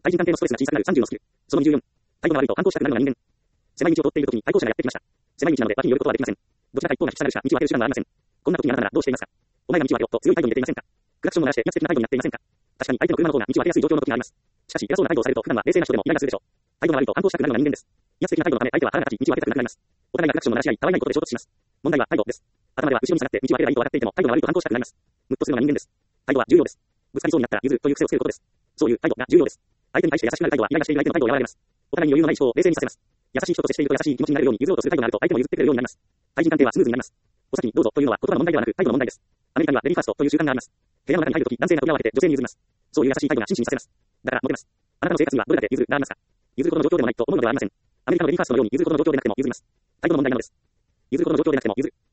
対人関係のストレスが小さくなる30のスキル。その24。態度が悪いと反抗したくなるのが人間。狭い道を通っている時に対向車がやってきました。狭い道なので脇に寄ることはできません。どちらか一方が引き下がるしか道を当てる手段はありません。こんな時にあなたならどうしていますか？お前が道を当てろと強い態度に出ていませんか？クラクションを鳴らして威圧的な態度になっていませんか？確かに相手の車の方が道を当てやすい状況の時があります。しかし偉そうな態度をされると普段は冷静な人でもイライラするでしょう。態度が悪いと反抗したくなるのが人間です。威圧的な態度のため相手は腹が立ち道を当てたくなくなります。お互いがクラクションを鳴らし合い、たわいないことで衝突します。問題は態度です。頭では後ろに下がって道を当てればいいと分かっていても態度が悪いと反抗したくなります。ムッとするのが人間です。態度は重要です。ぶつかりそうになったら譲るという癖をつけることです。そういう態度が重要です。相手に対して優しくなる態度はイライラしている相手の態度を和らげます。お互いに余裕のない人を冷静にさせます。優しい人と接していると優しい気持ちになるように譲ろうとする態度があると相手も譲ってくれるようになります。対人関係はスムーズになります。お先にどうぞというのは言葉の問題ではなく態度の問題です。アメリカにはレディーファーストという習慣があります。部屋の中に入るとき男性が扉を開けて女性に譲ります。そういう優しい態度が紳士にさせます。だからモテます。あなたの生活にはどれだけ譲るがありますか？譲ることの状況でもないと思うのではありません。アメリカのレディーファーストのように譲ることの状況でなくても譲ります。態度の問題なのです。譲ることの状況でなくても譲る。